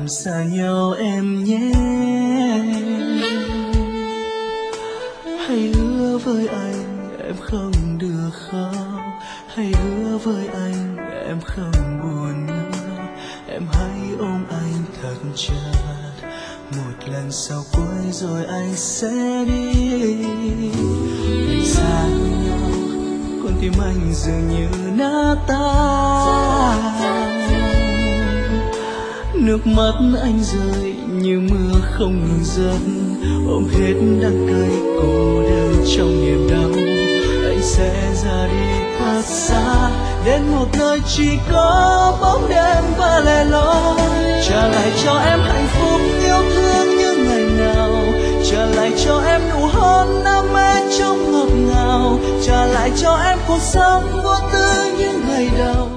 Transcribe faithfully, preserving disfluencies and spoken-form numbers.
làm xa nhau em nhé. Hãy hứa với anh em không được khóc, hãy hứa với anh em không buồn nữa. Em hãy ôm anh thật chặt, một lần sau cuối rồi anh sẽ đi. Vì xa nhau con tim anh dường như nát tan, nước mắt anh rơi như mưa không ngừng rớt, ôm hết đắng cay cô đơn trong niềm đau. Anh sẽ ra đi thật xa, đến một nơi chỉ có bóng đêm và lẻ loi. Trả lại cho em hạnh phúc yêu thương như ngày nào, trả lại cho em nụ hôn đam mê trong ngọt ngào, trả lại cho em cuộc sống vô tư như ngày đầu.